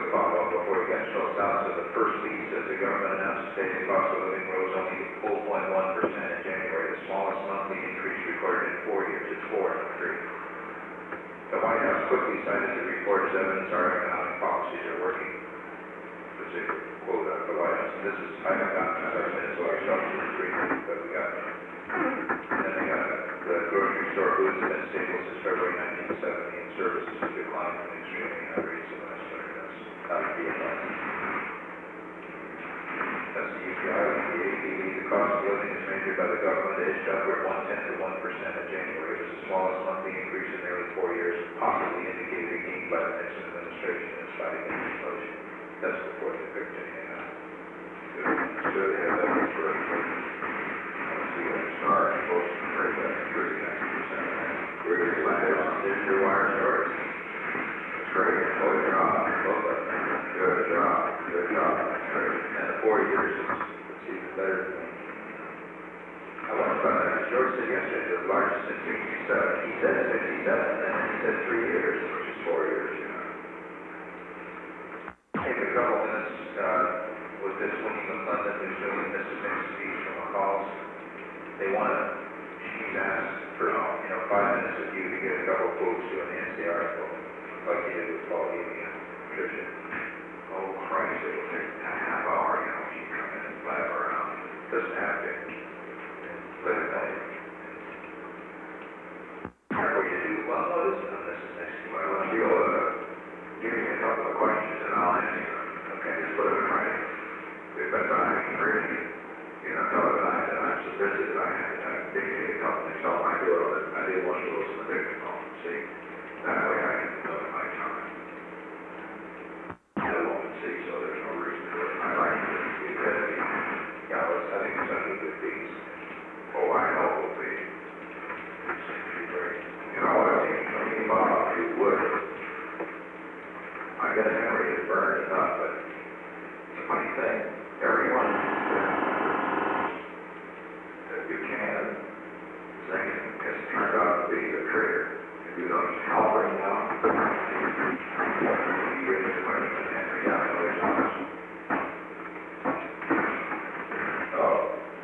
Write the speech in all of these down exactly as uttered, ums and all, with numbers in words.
quick follow-up before we get Schultz out. So the first week that the government announced today, the cost of living rose only four point one percent in January, the smallest monthly increase recorded in four years. It's four and three. The White House quickly cited the report as evidence our economic policies are working. That's a quote out of the White House. And this is, I have gotten thirty minutes, so I shot two or three, but we got, and then they got the grocery store goods have been stable since February nineteen seventy, and services have declined from extremely high rates of last year. That's not the That's the U P I. The A P E, the cost of living is measured by the government, edged upward one-tenth of one percent in January. It was the smallest monthly increase in nearly four years, possibly indicated a gain by the Nixon administration in fighting inflation. That's before the picture came out. So they have that inspiration. Let's see what it starts. Most of the rate back to thirty-nine percent. Where do you land it on? There's your wire stories. That's great. Good job. Good job. Good job. That's great. And the four years is it's even better than me. I want to find out, George said yesterday, the largest in sixty-seven. He said sixty-seven, and then he said three years, which is four years, you know. Take a couple minutes uh, with this Winnie McClendon, who's doing this next speech from McCall's. They want to, she's asked for, you know, five minutes of you to get a couple quotes to enhance the article, like you did with Paul Healy and Patricia. Oh, Christ, it'll take a half hour, you know, she come in and blab around. Doesn't have to. Let it know. What you do, well, no, this is, this is next week. Well, she'll, uh, give me a couple of questions and I'll answer them. Okay, just put them in writing. If that's not hanging really, you know, tell her that I, that I'm suspicious that I had to dictate a couple things, so I do it, but I didn't want to lose the victim home, see? That way I can know at my time. I won't see, so there's no reason to do it. I like it. It could be. Yeah, well, I think it's under good fees. Oh, I know it will be. It's going to be great. You know what I mean? I mean, Bob, if you would. I guess Henry is burned enough, but it's a funny thing. Everyone that you can sing has turned out to be the trigger. If you don't help right now, you get the question, Henry, yeah, I know it's honest. Oh.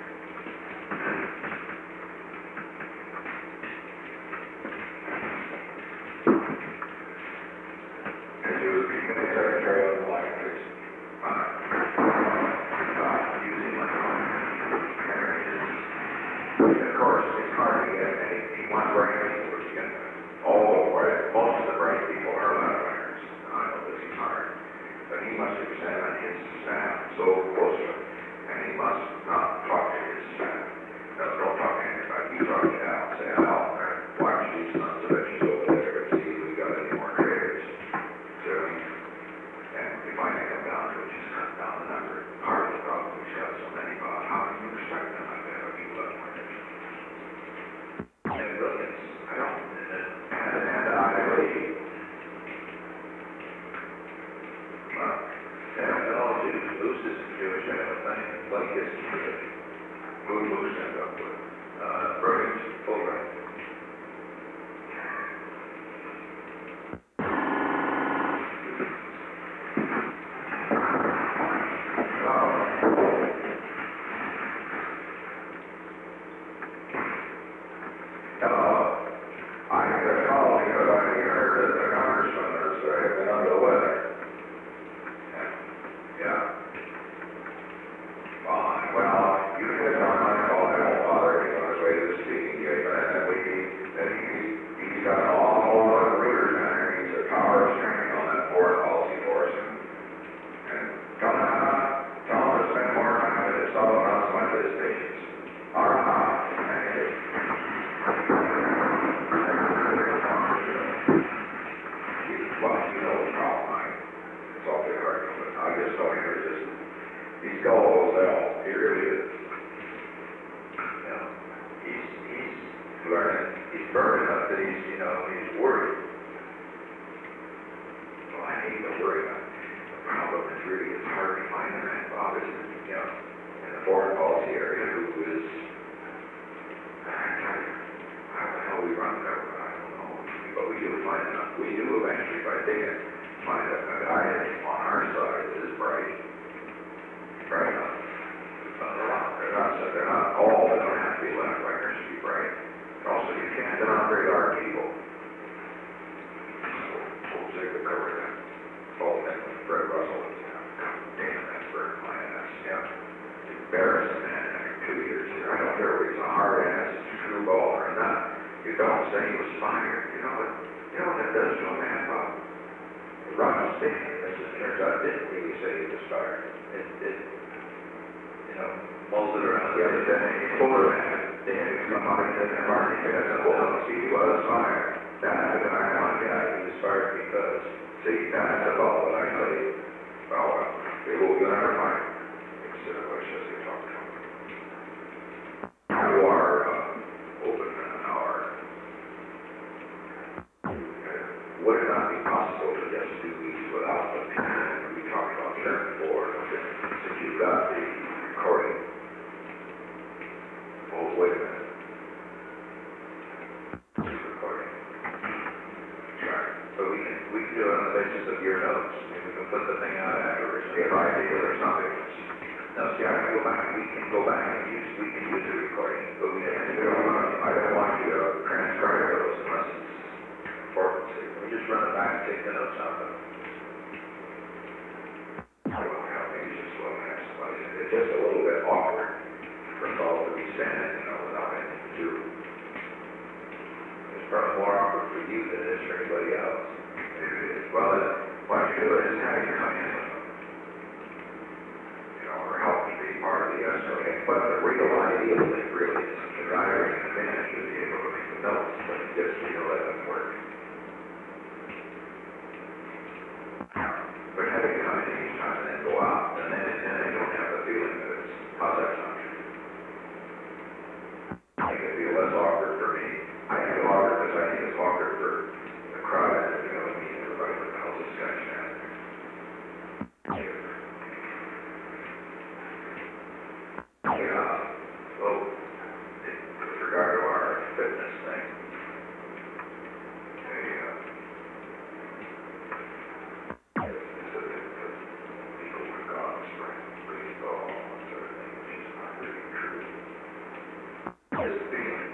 And you would be the secretary of the libraries. Uh, uh, using my phone. Henry is, of course, it's hard to get any, he wants brain which you can, oh, right, most of the bright people are libraries. I know this is hard. But he must examine his staff so closely, and he must not talk to his staff. No, don't talk to anybody. You talk to Al. Say, Al, watch these sons of bitches over there and see if we got any more traders. So, and if I can come down to it, just cut down the number. Part of the problem we have so many about how can you respect them like that if you love more traders? And brilliance. I don't. And, and I really, Well, yeah, and all Jews, Moose isn't Jewish, I don't think, like this is Jewish. who moves end up with? Uh, Burns, Fulbright. We do eventually, but they can find a, a guy on our embarrassing man after two years here. I don't care if he's a hard ass, screwball or not. You don't say he was fired. You know what? You know what that does to a man, Bob? Ron Stinson, as it turns out, didn't really say he was fired. It, it, you know, molded around. The other day, he told her that. They had to come up and said, Marty said, well, see, he was fired. That's the kind of guy. He was fired because, See, that's about what I say. Well, uh, they will, you'll never find him. Instead of what I says, you talk to him. You are, uh, open in an hour. Would it not be possible to just do these without the pen? We talked about that before, since you've got the recording. Oh, wait a minute. This is recording. Sorry. but we can, we can do it on the basis of your notes. I mean, we can put the thing out afterwards. If I feel there's something, No, see, I can go back, we can go back and use, we can use the recording, but we I can't. don't want, I don't want you to transcribe those unless it's important. We just run it back and take the notes out of it. Well, yeah, maybe just let me have somebody, it's just a little bit awkward for us all to be standing, you know, without anything to do. It's probably more awkward for you than it is for anybody else. Maybe it is, well, then, what you do is have you come in with them. You know, or help me be part of the S O A, but the real idea of it really is the driver and the man should be able to make the notes, but you just need to let them work. But having come in each time and then go out, and then, and they don't have the feeling that it's, how's that sound? I think it'd be less awkward for me. I think it's awkward because I think it's awkward for the crowd, and you know, me, everybody, what the hell's this guy standing there? Yeah, so, with regard to our fitness thing, they, uh, it's a, people were gone spring, baseball, and sort of thing, which is not really true. This feeling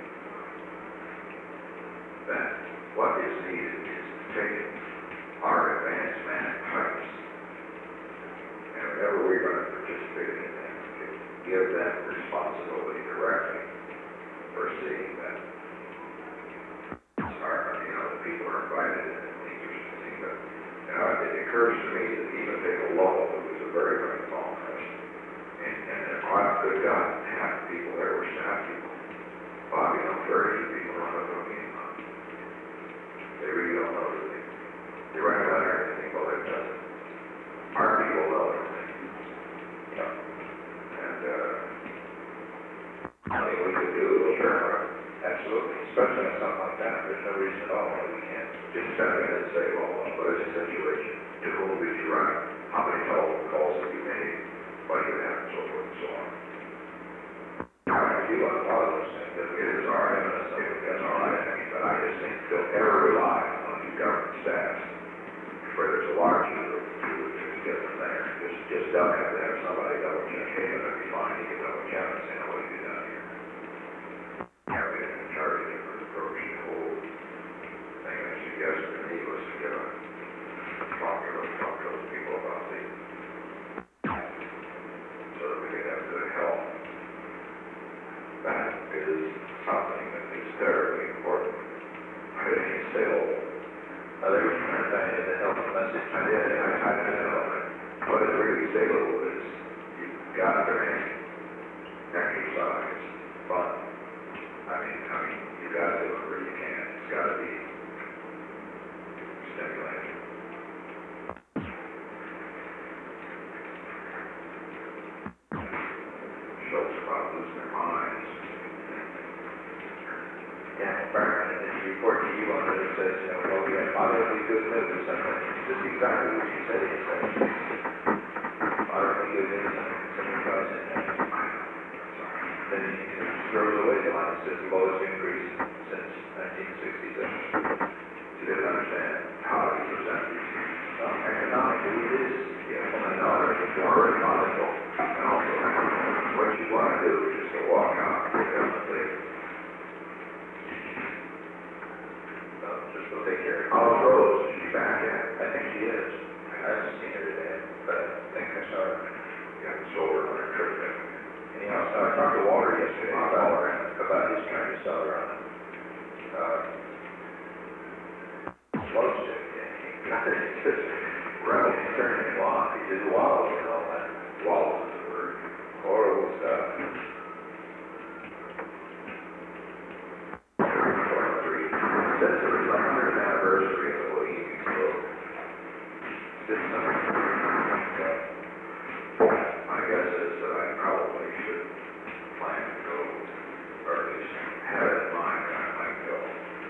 that what is needed is taking our advanced man types, and whenever we're going to participate in things, give them responsibility directly for seeing that our, you know, the people are invited and teachers and things, but, you know, it occurs to me that even Dick Lowell, who was a very, very tall person, and, and a quite good guy, half the people there were staff people. Bob, you know, very few people know what they're looking at. They really don't know that they, they write a letter and they think, well, they've done it. Our people know everything. Yeah. And, uh, nothing we could do, sure, Absolutely, especially on something like that, there's no reason at all why we can't. just step in and say, well, what is the situation? To whom did you write? How many telephone calls have you made? What do you have, and so forth and so on. How I feel on a lot of those things, that it is our evidence, I think that's all right, I mean, but I just think don't ever rely on these government staffs where there's a large number to, to get them there. Just, just don't have to have somebody double check, hey, that'd be fine, you can double check and say, no, what have you done here? Have we been in charge of different approach to the whole thing I suggested to me was to get a, talk to those, talk to those people about the, so that we could have good health. That is something that is terribly important. I didn't say, oh, Uh, they were trying to tie in the health message. I did, I, I didn't know, but what it really stable is, you've got to make exercise fun. I mean, I mean, you got to do it where you can, it's got to be stimulating. Shows about losing their minds. Yeah, Byron, in his report to you on it, it says, you know, well, we have moderately good news, and this is exactly what you said it said. Moderately good news, and something else in there. Then he throws away the line, it says the lowest increase since nineteen sixty-seven. You didn't understand how to present these things. Um, economically, it is. Yeah, well, I know, it's more economical, and also, what you want to do is just to walk out, pick up the plate. Uh, just go take care of it. How's Rose? Is she back yet? I think she is. I haven't seen her today, but I think I saw her. Yeah, it's over on her trip there. talked, I talked to Walter yesterday about, about his trying to sell their own, uh, slow stick, and he just, rather than turning him off, he did wallows and all that. Wallows is the word. Horrible stuff. Twenty-three. Since it was the hundredth anniversary of the Bohemian Grove, did something. My guess is that I probably should plan to go, or at least have it in mind that I might go.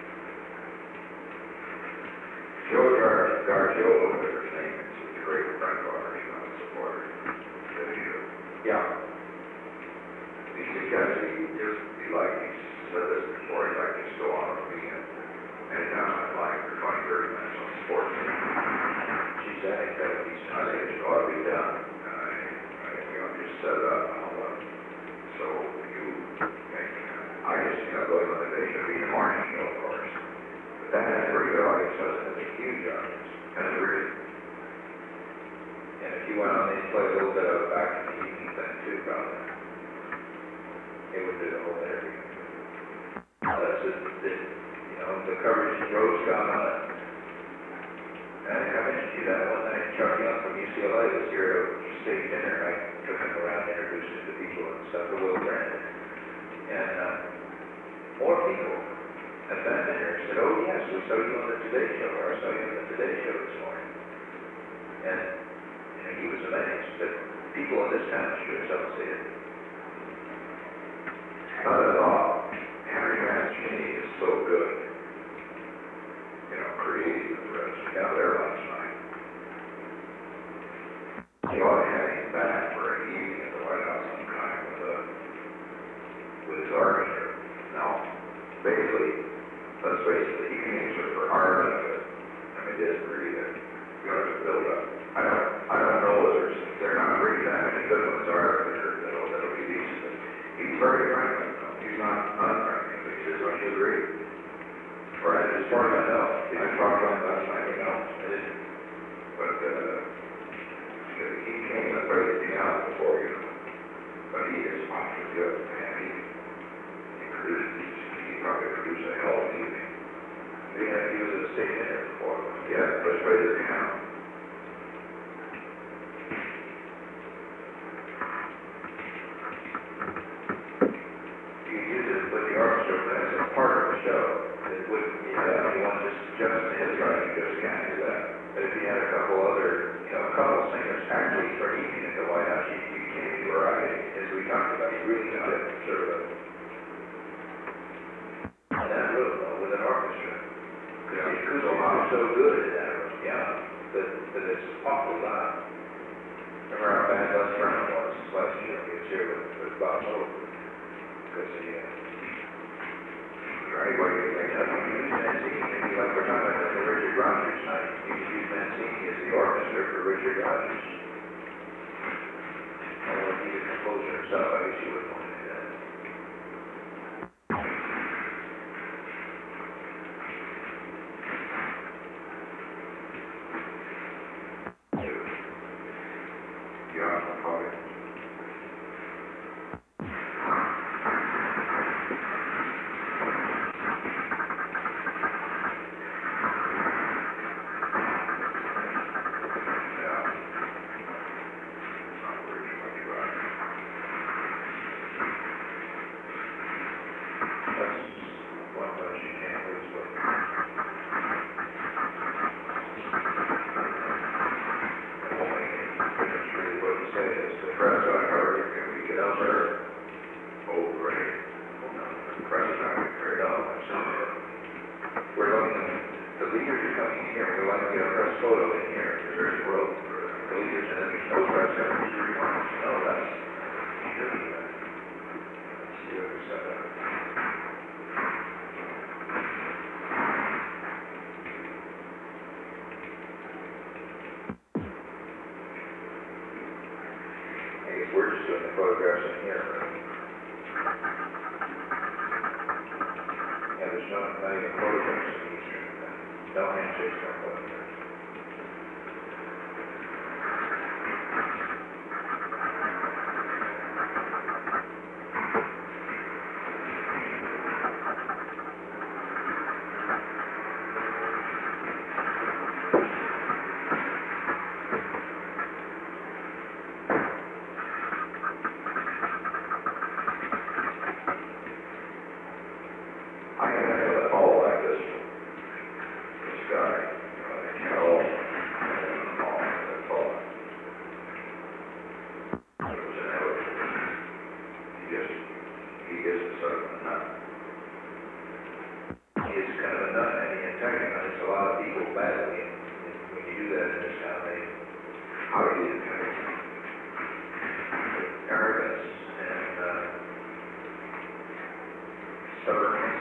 Joe Gar- Gargiolo, whatever his name is, he's a great friend of ours, you know, supporter. Lives here. Yeah. He suggested he just, he like, he said this before, he'd like to just go on with me and anytime I'd like for twenty, thirty minutes on sports. Geez, I think that would be I think it ought to be done. And I, I think we ought to just set it up and all that. So you make, I just, you know, go to the, they should be the morning show, of course. But that has a pretty good audience, doesn't it? It's a huge audience. And it really, And if you went on, they'd play a little bit of back in the evening thing too, probably. It would do the whole interview. That's it, it, you know, the coverage Rose got on it. And I think I mentioned to you that one night, Chuck Young from U C L A was here at a state dinner. I took him around, introduced him to people and stuff, to Will Brandon. And, uh, more people at that dinner said, oh yes, we saw you on the Today Show, or I saw you on the Today Show this morning. And, you know, he was amazed that people in this town sure as hell see it. not at all. Henry Mancini is so good. You know, creative and the rest. We got there last night. You ought to have him back for an evening at the White House sometime with a, with his orchestra. Now, basically, let's face it, he can use it for our benefit. I mean, it is really that you ought to build up. I don't, I don't know if there's, they're not really that many good ones are there that'll, that'll be decent. But he's very friendly. though. He's not unfriendly, but he says, don't you agree? Or I just, as far as I know, I talked to him last night, you know, I didn't. But, uh, he came and played the piano before, you know. But he is awfully good, man. He, he produced, he probably produced a hell of an evening. He had, he was at a state dinner before. Yeah, let's play the piano. You use it with the orchestra as a part of the show. It wouldn't, you know, if you want just, just his right, you just can't do that. But if you had a couple other, you know, a couple singers actually for an evening at the White House, you, you can't do variety, as we talked about, you really got to sort of, in that room, though, with an orchestra. Because the acoustics are so good in that room, yeah, that, that it's awfully loud. Remember how bad Les Brown was last year, he was here with, with Bob Moe. Because he, uh, Right, what do you think? you know, you use Mancini, maybe like we're talking about the Richard Rodgers night, you could use Mancini as the orchestra for Richard Rodgers. Although he's a composer himself, I guess you wouldn't want to do that. You have to call it. That's one place you can't lose with. The whole thing, it's really what you say is the Press on her, can we get out there? Oh, great. Press on her, great. No, it's not. We're looking, the leaders are coming in here, we want to get a press photo in here, because there's room for the leaders, and then there's no press coverage to require. No, that's, should be that. Let's see what we set up. I guess we're just doing the photographs in here, right? Yeah, there's no, not even photographs in these, no handshakes, no photographs. How do you do it? Arrogance and, uh, stubbornness.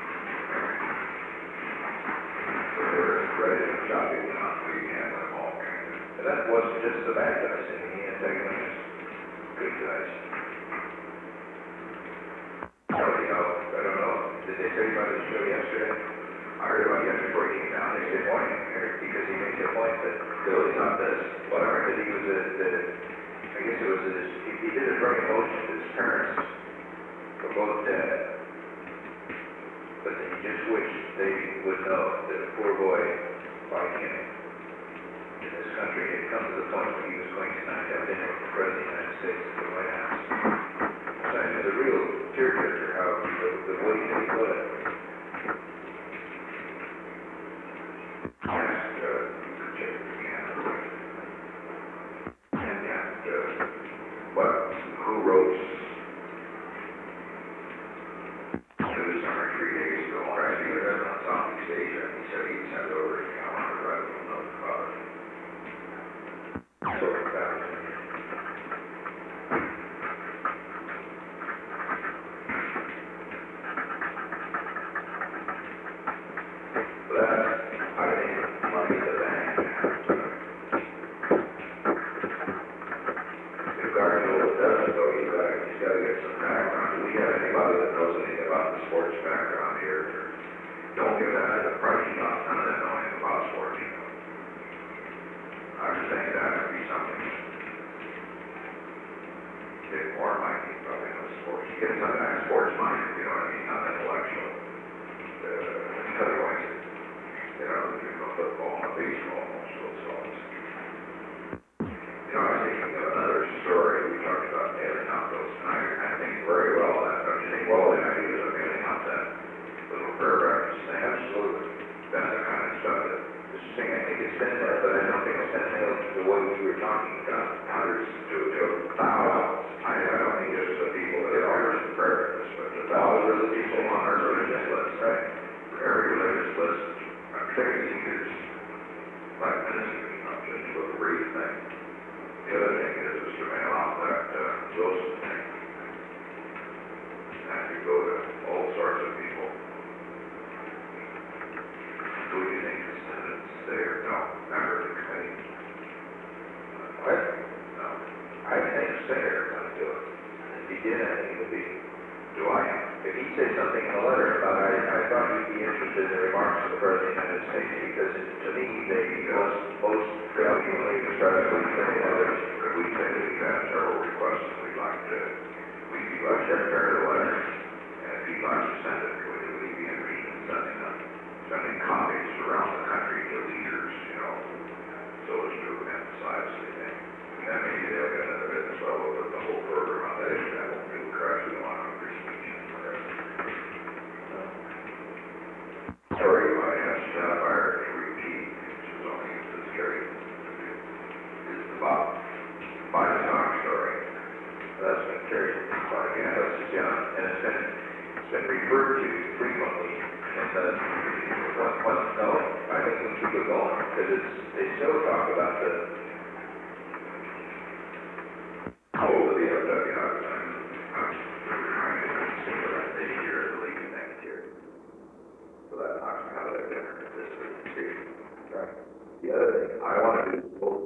So they're ready to chop it down, we can't let them all kind of. And that wasn't just the bad guys, I mean, he antagonized good guys. So, you know, I don't know, did they tell you about the show yesterday? I heard about it before he came down, They they said, said, why, because he made the point that Billy's not this, whatever, that he was a, that, I guess it was his, he, he did it very emotional, his parents were both dead. But then he just wished they would know that a poor boy like him in this country had come to the point where he was going tonight to have dinner with the President of the United States at the White House. So I mean, the real tearjerker, how, the, the way he put it. asked, uh, the chick again, and asked, uh, what, who wrote News Summer three days ago, or I think it was on Southeast Asia, and he said he'd send over, you know, I wanted to write a little note about it. So, that was it. But that, I think, money to the bank. If Garfield does it, though, he's got, he's got to get some background. Do we have anybody that knows anything about the sports background here? Don't give that as a price off, none of them know anything about sports, you know. I was thinking that would be something. Get more money, probably on sports. You get some of that sports money, you know what I mean, not intellectual. Uh, otherwise, you know, you know, football and baseball, most of those songs. You know, I was thinking of another story, we talked about mailing out those, and I, I think very well that, don't you think, well, the idea of mailing out that little paragraph is saying, absolutely, that's the kind of stuff that, This thing, I think it's been there, but I don't think it's been nailed to the way we were talking about. hundreds to, to thousands. I, I don't think just the people that are just prayers, but the thousands of the people on our religious list, right? Every religious list, I'm taking seniors, like ministers, not just for the brief thing. The other thing is, is to mail out that, uh, Wilson thing. And you go to all sorts of people. Who do you think is, is there? No, member of the committee. What? No. I think Sayer would do it. If he did, I think it would be, Do I? if he said something in the letter about, I, I thought you'd be interested in the remarks of the President of the United States, because it, to me, they, most, most frequently express what he said in others. Could we say that we've had several requests that we'd like to, we'd be like to prepare the letter, and if he'd like to send it, would would he be interested in sending them, sending copies around the country to leaders, you know, so as to emphasize the thing. And then maybe they'll get into business level with the whole program on that issue, that won't be the crash we want on free speech and whatever. Story you might have to identify or to repeat, which is only this scary, is the Bob, by the talk story. That's been carried by again, that's just, yeah, and it's been, it's been referred to frequently in the, what, what, no, I think we should keep it going, because it's, they still talk about the, How old are the F W I? I'm trying to see what I did here at the league next year. So that knocks me out of there dinner this week, too. right, the other thing, I want to do both